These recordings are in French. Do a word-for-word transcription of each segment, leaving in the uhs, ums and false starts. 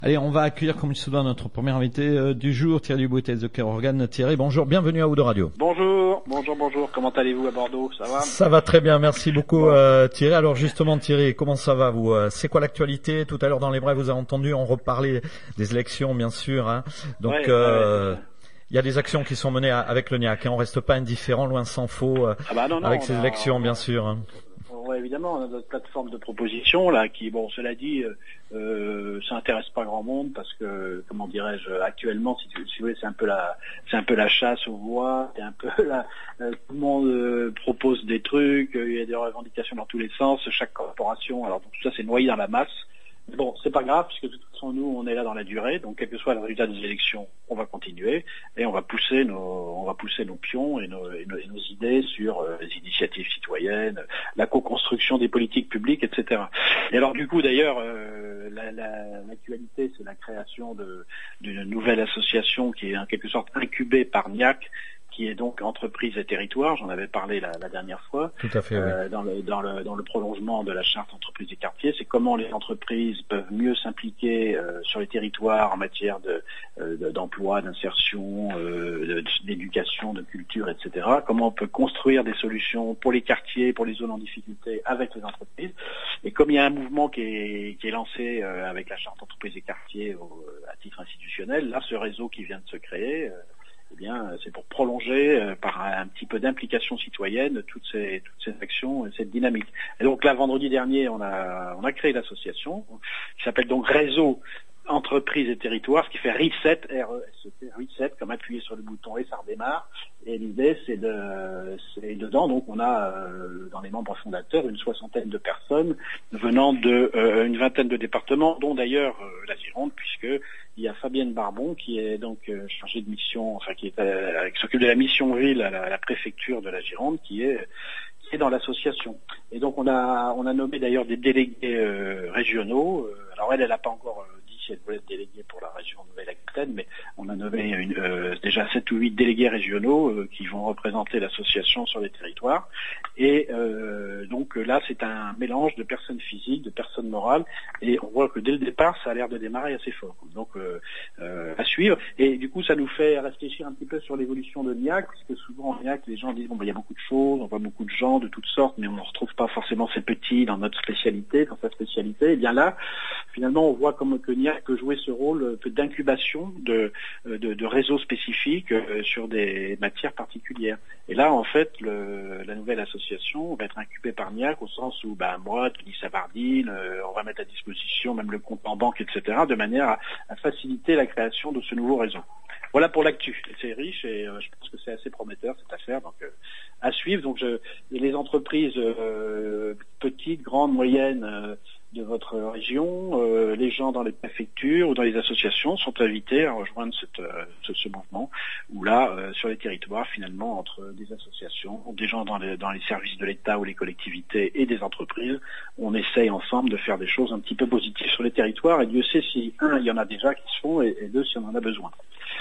Allez, on va accueillir comme il se doit notre premier invité euh, du jour, Thierry Duboutet de Cœur Organe. Thierry, bonjour, bienvenue à Oud Radio. Bonjour, bonjour, bonjour. Comment allez-vous à Bordeaux? Ça va? Ça va très bien, merci beaucoup euh, Thierry. Alors justement Thierry, comment ça va vous? C'est quoi l'actualité? Tout à l'heure dans les brèves, vous avez entendu, on reparlait des élections bien sûr. Hein. Donc il ouais, euh, ouais, ouais. y a des actions qui sont menées avec le N I A C. Hein. On reste pas indifférent, loin s'en faut, euh, ah bah non, non, avec ces a, élections bien sûr. Hein. Ouais, évidemment, on a notre plateforme de proposition là, qui, bon, cela dit, euh, ça intéresse pas grand monde parce que, comment dirais-je, actuellement, si, si vous voulez, c'est un peu la, c'est un peu la chasse aux voix, c'est un peu la, euh, tout le monde euh, propose des trucs, il y a des revendications dans tous les sens, chaque corporation, alors tout ça c'est noyé dans la masse. Bon, c'est pas grave, puisque de toute façon, nous, on est là dans la durée, donc quel que soit le résultat des élections, on va continuer, et on va pousser nos, on va pousser nos pions et nos, et nos, et nos idées sur euh, les initiatives citoyennes, la co-construction des politiques publiques, et cetera. Et alors, du coup, d'ailleurs, euh, la, la, l'actualité, c'est la création de, d'une nouvelle association qui est en quelque sorte incubée par N I A C, qui est donc entreprise et territoire, j'en avais parlé la, la dernière fois. Tout à fait, euh, oui. dans, le, dans, le, dans le prolongement de la charte entreprise et quartier, c'est comment les entreprises peuvent mieux s'impliquer euh, sur les territoires en matière de, euh, d'emploi, d'insertion, euh, d'éducation, de culture, et cetera. Comment on peut construire des solutions pour les quartiers, pour les zones en difficulté avec les entreprises. Et comme il y a un mouvement qui est, qui est lancé euh, avec la charte entreprise et quartier au, à titre institutionnel, là, ce réseau qui vient de se créer, euh, eh bien, c'est pour prolonger euh, par un, un petit peu d'implication citoyenne toutes ces toutes ces actions et cette dynamique. Et donc là, vendredi dernier, on a on a créé l'association qui s'appelle donc Réseau Entreprises et Territoires, ce qui fait Reset, R E S E T, Reset, comme appuyer sur le bouton et ça redémarre. Et l'idée, c'est de, c'est dedans, donc on a euh, dans les membres fondateurs une soixantaine de personnes venant de euh, une vingtaine de départements, dont d'ailleurs euh, la Gironde, puisque il y a Fabienne Barbon qui est donc euh, chargée de mission, enfin qui est à, qui s'occupe de la mission ville à la, à la préfecture de la Gironde, qui est qui est dans l'association. Et donc on a on a nommé d'ailleurs des délégués euh, régionaux. Alors elle, elle n'a pas encore euh, dit si elle voulait être déléguée pour la région Nouvelle-Aquitaine, mais on a nommé une, euh, déjà sept ou huit délégués régionaux euh, qui vont représenter l'association sur les territoires. Et euh, donc là, c'est un mélange de personnes physiques, de personnes morales, et on voit que dès le départ, ça a l'air de démarrer assez fort. Donc euh, euh, à suivre. Et du coup, ça nous fait réfléchir un petit peu sur l'évolution de N I A C, puisque souvent en N I A C, les gens disent bon, ben, il y a beaucoup de choses, on voit beaucoup de gens de toutes sortes, mais on ne retrouve pas forcément ces petits dans notre spécialité, dans sa spécialité. Et bien là, finalement, on voit comme que N I A C peut jouer ce rôle d'incubation de, de, de réseaux spécifiques euh, sur des matières particulières. Et là, en fait, le, la nouvelle association va être incubée par N I A C au sens où, ben, moi, Tony Savardine, euh, on va mettre à disposition même le compte en banque, et cetera, de manière à, à faciliter la création de ce nouveau réseau. Voilà pour l'actu. C'est riche et euh, je pense que c'est assez prometteur cette affaire. Donc, euh, à suivre. Donc, je, les entreprises euh, petites, grandes, moyennes euh, de votre région, euh, les gens dans les préfectures ou dans les associations sont invités à rejoindre cette, euh, ce, ce mouvement où là, euh, sur les territoires, finalement, entre des associations, des gens dans les, dans les services de l'État ou les collectivités et des entreprises, on essaye ensemble de faire des choses un petit peu positives sur les territoires. Et Dieu sait si, un, il y en a déjà qui se font et, et deux, si on en a besoin.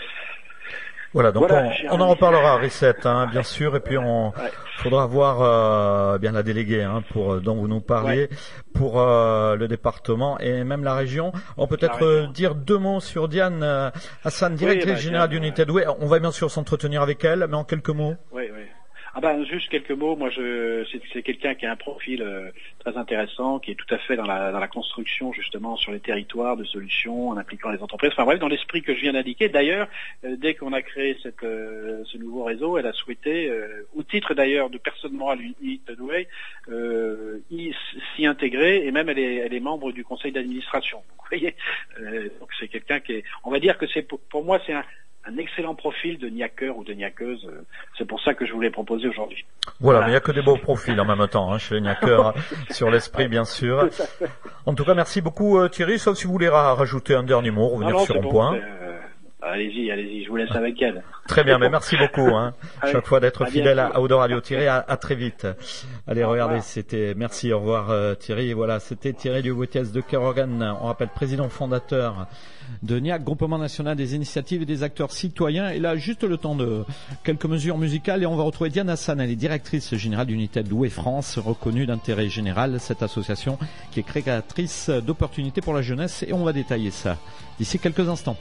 Voilà, donc voilà, on, on en reparlera à Reset, hein, bien sûr, et puis on ouais. faudra voir euh, bien la déléguée hein, pour dont vous nous parliez ouais. pour euh, le département et même la région. On peut peut-être euh, dire deux mots sur Diane euh, Hassan, directrice oui, bah, générale d'unité de Douai. On va bien sûr s'entretenir avec elle, mais en quelques mots. Oui, oui. Ah ben juste quelques mots. Moi, je c'est, c'est quelqu'un qui a un profil euh, très intéressant, qui est tout à fait dans la dans la construction justement sur les territoires de solutions en impliquant les entreprises. Enfin bref, dans l'esprit que je viens d'indiquer. D'ailleurs, euh, dès qu'on a créé cette euh, ce nouveau réseau, elle a souhaité, euh, au titre d'ailleurs de personne morale Unité de Douai, euh, s'y intégrer et même elle est elle est membre du conseil d'administration. Vous voyez, euh, donc c'est quelqu'un qui est, on va dire que c'est pour, pour moi c'est un un excellent profil de niaqueur ou de niaqueuse. C'est pour ça que je voulais proposer aujourd'hui. Voilà, voilà. Mais il n'y a que des beaux profils en même temps hein, chez les niaqueurs, sur l'esprit bien sûr. En tout cas, merci beaucoup Thierry, sauf si vous voulez rajouter un dernier mot, revenir non, non, sur un bon, point. Euh, allez-y, allez-y, je vous laisse avec elle. Très bien, mais merci beaucoup. Hein. Allez, chaque fois d'être fidèle à Audo Radio. Thierry, à, à très vite. Allez, au regardez, revoir. C'était, merci, au revoir euh, Thierry. Voilà, c'était Thierry Liobouetiès de Kerogan, on rappelle président fondateur de N I A C, Groupement National des Initiatives et des Acteurs Citoyens. Et là, juste le temps de quelques mesures musicales et on va retrouver Diane Hassan, elle est directrice générale d'United Way France, reconnue d'intérêt général, cette association qui est créatrice d'opportunités pour la jeunesse et on va détailler ça d'ici quelques instants.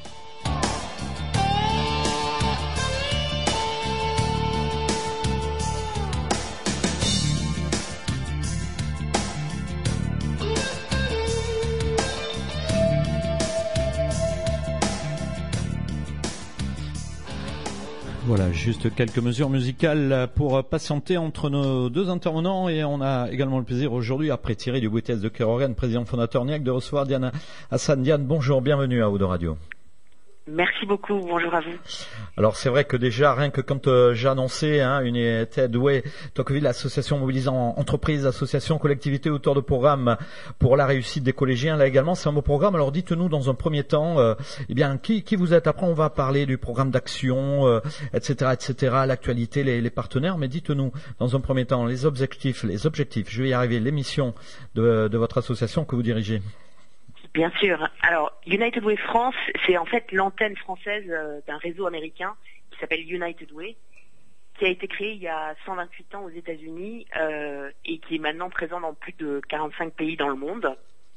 Voilà, juste quelques mesures musicales pour patienter entre nos deux intervenants et on a également le plaisir aujourd'hui, après Thierry Liobouetiès de Kerogan, président fondateur N I A C, de recevoir Diane Hassan. Diane, bonjour, bienvenue à Audo Radio. Merci beaucoup, bonjour à vous. Alors c'est vrai que déjà, rien que quand euh, j'ai annoncé hein, United Way Tocqueville, l'association mobilisant entreprises, associations, collectivités autour de programmes pour la réussite des collégiens, là également c'est un beau programme. Alors dites-nous dans un premier temps, euh, eh bien qui, qui vous êtes. Après on va parler du programme d'action, euh, et cetera, et cetera, l'actualité, les, les partenaires. Mais dites-nous dans un premier temps les objectifs, les objectifs. Je vais y arriver. Les missions de, de votre association que vous dirigez. Bien sûr. Alors, United Way France, c'est en fait l'antenne française euh, d'un réseau américain qui s'appelle United Way, qui a été créé il y a cent vingt-huit ans aux États-Unis euh, et qui est maintenant présent dans plus de quarante-cinq pays dans le monde.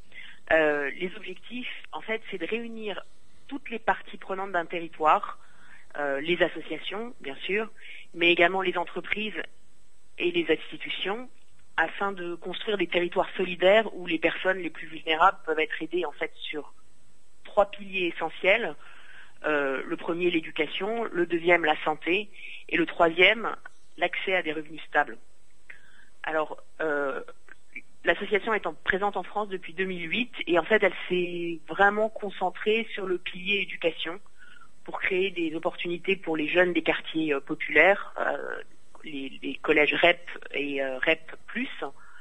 Euh, les objectifs, en fait, c'est de réunir toutes les parties prenantes d'un territoire, euh, les associations, bien sûr, mais également les entreprises et les institutions, afin de construire des territoires solidaires où les personnes les plus vulnérables peuvent être aidées en fait sur trois piliers essentiels. Euh, le premier, l'éducation, le deuxième, la santé, et le troisième, l'accès à des revenus stables. Alors, euh, l'association étant présente en France depuis deux mille huit, et en fait, elle s'est vraiment concentrée sur le pilier éducation pour créer des opportunités pour les jeunes des quartiers euh, populaires, euh, Les, les collèges R E P et euh, R E P plus,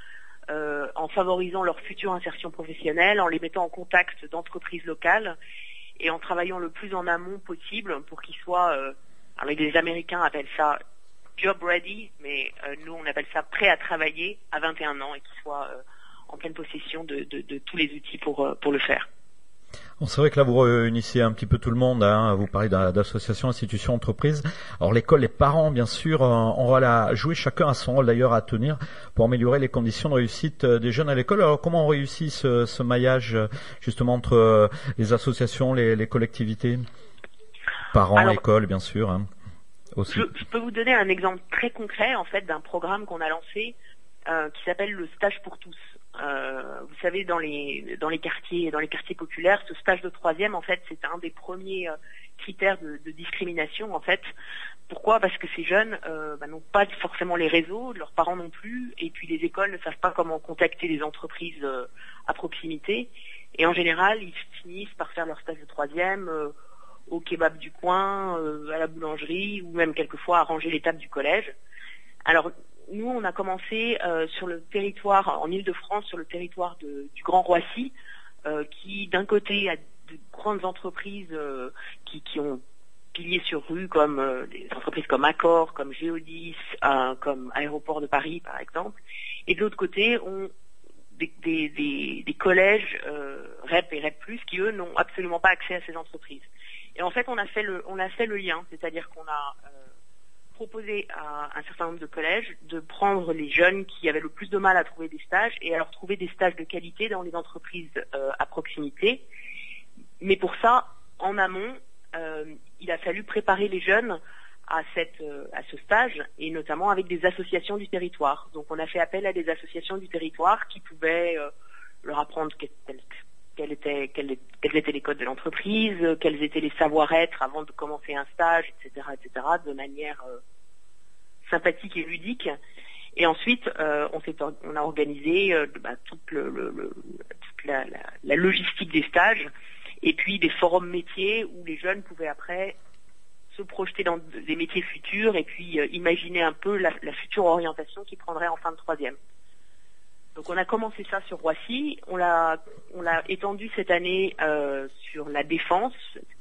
euh, en favorisant leur future insertion professionnelle, en les mettant en contact d'entreprises locales et en travaillant le plus en amont possible pour qu'ils soient, euh, alors les Américains appellent ça job ready, mais euh, nous on appelle ça prêt à travailler à vingt et un ans et qu'ils soient euh, en pleine possession de, de, de tous les outils pour, euh, pour le faire. Bon, c'est vrai que là vous réunissez un petit peu tout le monde, hein, vous parlez d'associations, institutions, entreprises. Alors l'école, les parents bien sûr, on va la jouer, chacun a son rôle d'ailleurs à tenir pour améliorer les conditions de réussite des jeunes à l'école. Alors comment on réussit ce, ce maillage justement entre les associations, les, les collectivités, parents, Alors, écoles bien sûr hein, aussi. Je, je peux vous donner un exemple très concret en fait d'un programme qu'on a lancé euh, qui s'appelle le stage pour tous. Euh, vous savez, dans les dans les quartiers dans les quartiers populaires, ce stage de troisième, en fait, c'est un des premiers euh, critères de, de discrimination, en fait. Pourquoi ? Parce que ces jeunes euh, bah, n'ont pas forcément les réseaux, leurs parents non plus, et puis les écoles ne savent pas comment contacter les entreprises euh, à proximité. Et en général, ils finissent par faire leur stage de troisième euh, au kebab du coin, euh, à la boulangerie, ou même quelquefois à ranger les tables du collège. Alors nous, on a commencé euh, sur le territoire, en Île-de-France, sur le territoire de, du Grand Roissy, euh, qui d'un côté a de grandes entreprises euh, qui, qui ont piliers sur rue, comme euh, des entreprises comme Accor, comme Géodis, euh, comme Aéroport de Paris, par exemple, et de l'autre côté, on des, des, des, des collèges euh, R E P et R E P plus, qui eux n'ont absolument pas accès à ces entreprises. Et en fait, on a fait le, on a fait le lien, c'est-à-dire qu'on a euh, proposé à un certain nombre de collèges de prendre les jeunes qui avaient le plus de mal à trouver des stages et à leur trouver des stages de qualité dans les entreprises euh, à proximité. Mais pour ça, en amont, euh, il a fallu préparer les jeunes à, cette, euh, à ce stage, et notamment avec des associations du territoire. Donc on a fait appel à des associations du territoire qui pouvaient euh, leur apprendre quel, quel était, quel, quels étaient les codes de l'entreprise, quels étaient les savoir-être avant de commencer un stage, et cetera, et cetera, de manière euh, sympathique et ludique. Et ensuite, euh, on, s'est, on a organisé euh, bah, toute, le, le, le, toute la, la, la logistique des stages, et puis des forums métiers où les jeunes pouvaient après se projeter dans des métiers futurs et puis euh, imaginer un peu la, la future orientation qu'ils prendraient en fin de troisième. Donc on a commencé ça sur Roissy, on l'a, on l'a étendu cette année euh, sur la Défense,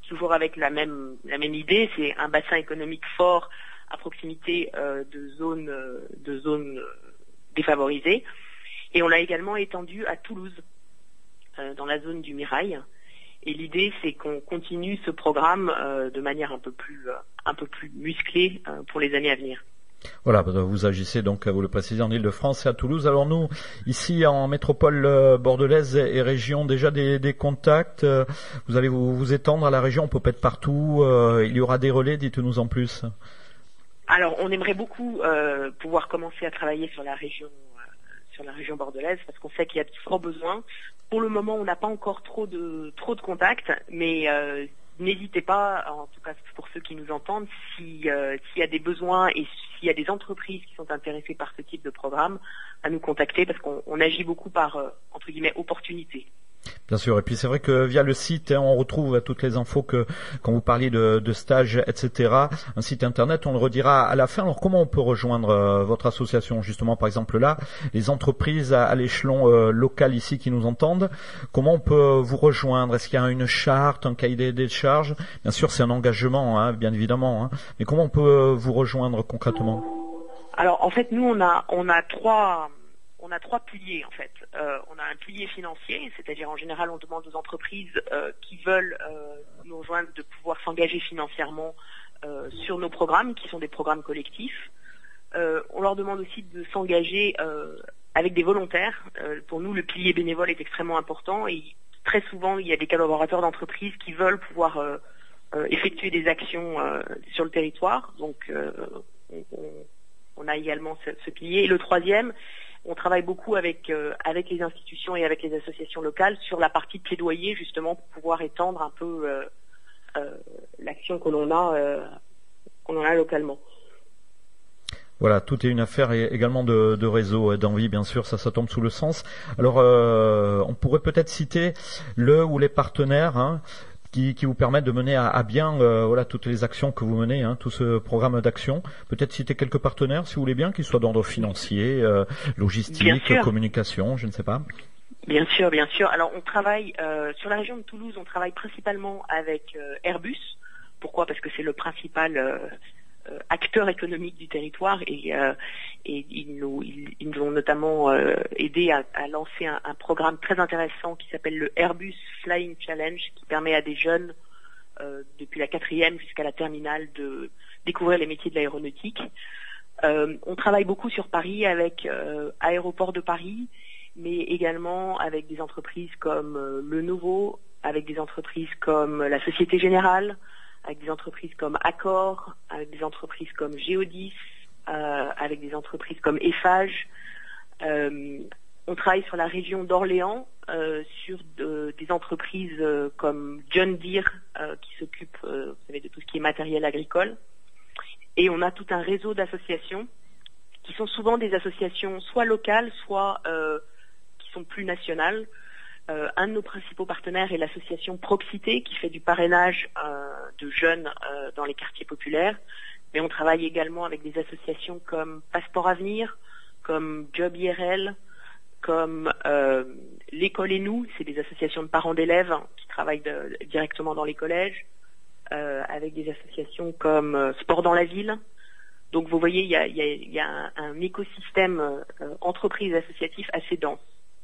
toujours avec la même la même idée, c'est un bassin économique fort à proximité euh, de zones euh, de zones défavorisées. Et on l'a également étendu à Toulouse, euh, dans la zone du Mirail. Et l'idée, c'est qu'on continue ce programme euh, de manière un peu plus euh, un peu plus musclée euh, pour les années à venir. Voilà, vous agissez donc, vous le précisez, en Île-de-France et à Toulouse. Alors nous, ici en métropole bordelaise et région, déjà des, des contacts. Vous allez vous, vous étendre à la région, on peut pas être partout. Euh, il y aura des relais, dites-nous en plus. Alors, on aimerait beaucoup euh, pouvoir commencer à travailler sur la région, euh, sur la région bordelaise, parce qu'on sait qu'il y a de forts besoins. Pour le moment, on n'a pas encore trop de trop de contacts, mais euh, n'hésitez pas, en tout cas pour ceux qui nous entendent, si, euh, s'il y a des besoins et s'il y a des entreprises qui sont intéressées par ce type de programme, à nous contacter, parce qu'on on agit beaucoup par, euh, entre guillemets, opportunité. Bien sûr, et puis c'est vrai que via le site, on retrouve toutes les infos que quand vous parliez de, de stages, et cetera. Un site internet, on le redira à la fin. Alors comment on peut rejoindre euh, votre association, justement, par exemple là, les entreprises à, à l'échelon euh, local ici qui nous entendent, comment on peut vous rejoindre? Est-ce qu'il y a une charte, un cahier des charges? Bien sûr, c'est un engagement, hein, bien évidemment, hein. Mais comment on peut vous rejoindre concrètement? Alors en fait, nous on a on a trois On a trois piliers en fait. Euh, on a un pilier financier, c'est-à-dire en général on demande aux entreprises euh, qui veulent euh, nous rejoindre de pouvoir s'engager financièrement euh, sur nos programmes, qui sont des programmes collectifs. Euh, on leur demande aussi de s'engager euh, avec des volontaires. Euh, pour nous, le pilier bénévole est extrêmement important et très souvent il y a des collaborateurs d'entreprises qui veulent pouvoir euh, euh, effectuer des actions euh, sur le territoire. Donc euh, on, on a également ce, ce pilier. Et le troisième, on travaille beaucoup avec euh, avec les institutions et avec les associations locales sur la partie plaidoyer, justement pour pouvoir étendre un peu euh, euh, l'action que l'on a euh, qu'on a localement. Voilà, tout est une affaire également de, de réseau et d'envie, bien sûr, ça, ça tombe sous le sens. Alors, euh, on pourrait peut-être citer le ou les partenaires, hein, qui, qui vous permettent de mener à, à bien euh, voilà toutes les actions que vous menez, hein, tout ce programme d'action. Peut-être citer quelques partenaires, si vous voulez bien, qu'ils soient d'ordre financier, euh, logistique, communication, je ne sais pas. Bien sûr, bien sûr. Alors, on travaille euh, sur la région de Toulouse, on travaille principalement avec euh, Airbus. Pourquoi? Parce que c'est le principal euh, euh, acteur économique du territoire et, euh, et ils, nous, ils, ils nous ont notamment euh, aidé à, à lancer un, un programme très intéressant qui s'appelle le Airbus Flying Challenge, qui permet à des jeunes euh, depuis la quatrième jusqu'à la terminale de découvrir les métiers de l'aéronautique. Euh, on travaille beaucoup sur Paris avec euh, Aéroport de Paris, mais également avec des entreprises comme euh, Lenovo, avec des entreprises comme la Société Générale, avec des entreprises comme Accor, avec des entreprises comme Geodis, euh, avec des entreprises comme Eiffage. Euh, on travaille sur la région d'Orléans, euh, sur de, des entreprises euh, comme John Deere, euh, qui s'occupe, euh, vous savez, de tout ce qui est matériel agricole. Et on a tout un réseau d'associations qui sont souvent des associations soit locales, soit euh, qui sont plus nationales. Euh, un de nos principaux partenaires est l'association Proxité, qui fait du parrainage euh, de jeunes euh, dans les quartiers populaires. Mais on travaille également avec des associations comme Passeport Avenir, comme Job I R L, comme euh, l'École et nous, c'est des associations de parents d'élèves hein, qui travaillent de, directement dans les collèges, euh, avec des associations comme euh, Sport dans la ville. Donc vous voyez, il y a, y a, y a un, un écosystème euh, entreprise associatif assez dense.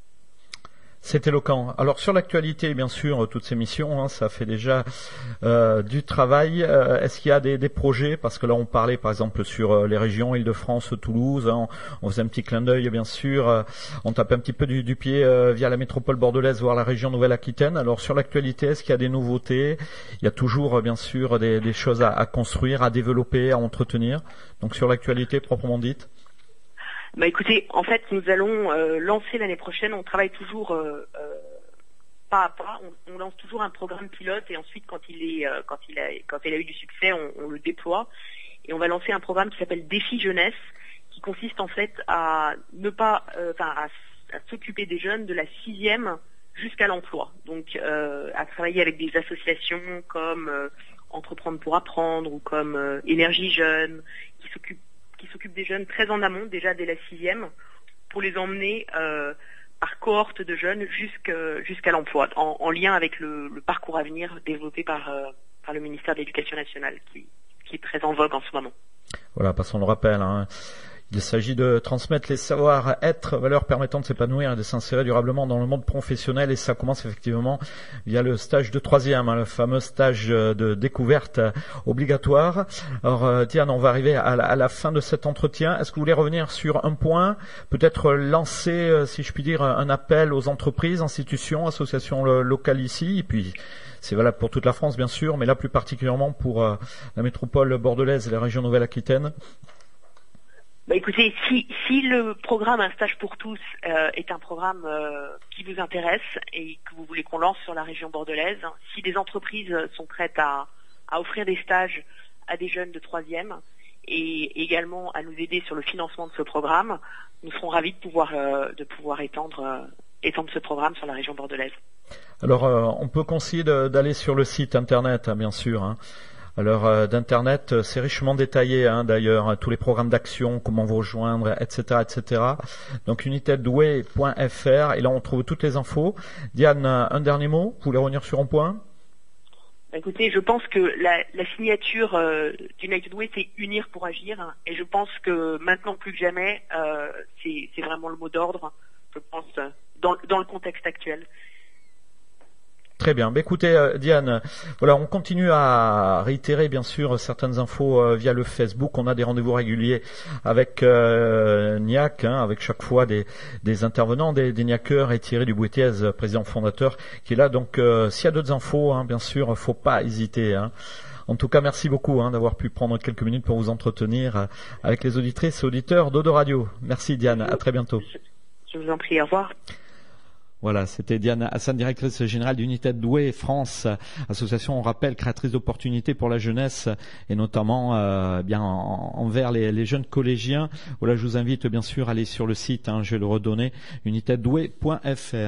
C'est éloquent. Alors sur l'actualité, bien sûr, toutes ces missions, hein, ça fait déjà euh, du travail. Euh, est-ce qu'il y a des, des projets? Parce que là, on parlait par exemple sur euh, les régions Île-de-France, Toulouse. Hein, on, on faisait un petit clin d'œil, bien sûr. Euh, on tapait un petit peu du, du pied euh, via la métropole bordelaise, voire la région Nouvelle-Aquitaine. Alors sur l'actualité, est-ce qu'il y a des nouveautés? Il y a toujours, euh, bien sûr, des, des choses à, à construire, à développer, à entretenir. Donc sur l'actualité proprement dite. Bah écoutez, en fait, nous allons euh, lancer l'année prochaine. On travaille toujours euh, euh, pas à pas. On, on lance toujours un programme pilote et ensuite, quand il est, euh, quand il a, quand il a eu du succès, on, on le déploie. Et on va lancer un programme qui s'appelle Défi Jeunesse, qui consiste en fait à ne pas, enfin, euh, à, à s'occuper des jeunes de la sixième jusqu'à l'emploi. Donc, euh, à travailler avec des associations comme euh, Entreprendre pour apprendre ou comme euh, Énergie Jeune, qui s'occupent qui s'occupent des jeunes très en amont, déjà dès la sixième, pour les emmener euh, par cohorte de jeunes jusqu'à, jusqu'à l'emploi, en, en lien avec le, le parcours à venir développé par, euh, par le ministère de l'Éducation nationale, qui, qui est très en vogue en ce moment. Voilà, parce qu'on le rappelle, hein. Il s'agit de transmettre les savoir-être, valeurs permettant de s'épanouir et de s'insérer durablement dans le monde professionnel, et ça commence effectivement via le stage de troisième, hein, le fameux stage de découverte obligatoire. Alors Diane, on va arriver à la, à la fin de cet entretien. Est-ce que vous voulez revenir sur un point, peut-être lancer, si je puis dire, un appel aux entreprises, institutions, associations locales ici, et puis c'est valable pour toute la France bien sûr, mais là plus particulièrement pour euh, la métropole bordelaise et la région Nouvelle-Aquitaine? Bah écoutez, si, si le programme Un stage pour tous euh, est un programme euh, qui vous intéresse et que vous voulez qu'on lance sur la région bordelaise, si des entreprises sont prêtes à, à offrir des stages à des jeunes de troisième et également à nous aider sur le financement de ce programme, nous serons ravis de pouvoir, euh, de pouvoir étendre, euh, étendre ce programme sur la région bordelaise. Alors, euh, on peut conseiller de, d'aller sur le site internet, hein, bien sûr, hein. Alors euh, d'internet, c'est richement détaillé, hein, d'ailleurs, hein, tous les programmes d'action, comment vous rejoindre, et cetera, et cetera. Donc unitedway point f r, et là on trouve toutes les infos. Diane, un dernier mot, vous voulez revenir sur un point? Écoutez, je pense que la, la signature euh, d'United Way, c'est unir pour agir, hein, et je pense que maintenant plus que jamais, euh, c'est, c'est vraiment le mot d'ordre, je pense, dans, dans le contexte actuel. Très bien. Bah, écoutez, euh, Diane, voilà, on continue à réitérer bien sûr certaines infos euh, via le Facebook. On a des rendez-vous réguliers avec euh, N I A C, hein, avec chaque fois des, des intervenants, des, des N I A Ceurs, et Thierry Duboutiez, président fondateur, qui est là. Donc, euh, s'il y a d'autres infos, hein, bien sûr, faut pas hésiter, hein. En tout cas, merci beaucoup, hein, d'avoir pu prendre quelques minutes pour vous entretenir euh, avec les auditrices et auditeurs d'Eau de Radio. Merci Diane, à très bientôt. Je vous en prie, au revoir. Voilà, c'était Diane Hassan, directrice générale d'United France, association, on rappelle, créatrice d'opportunités pour la jeunesse et notamment euh, bien en, envers les, les jeunes collégiens. Voilà, je vous invite bien sûr à aller sur le site, hein, je vais le redonner, unitedway point f r.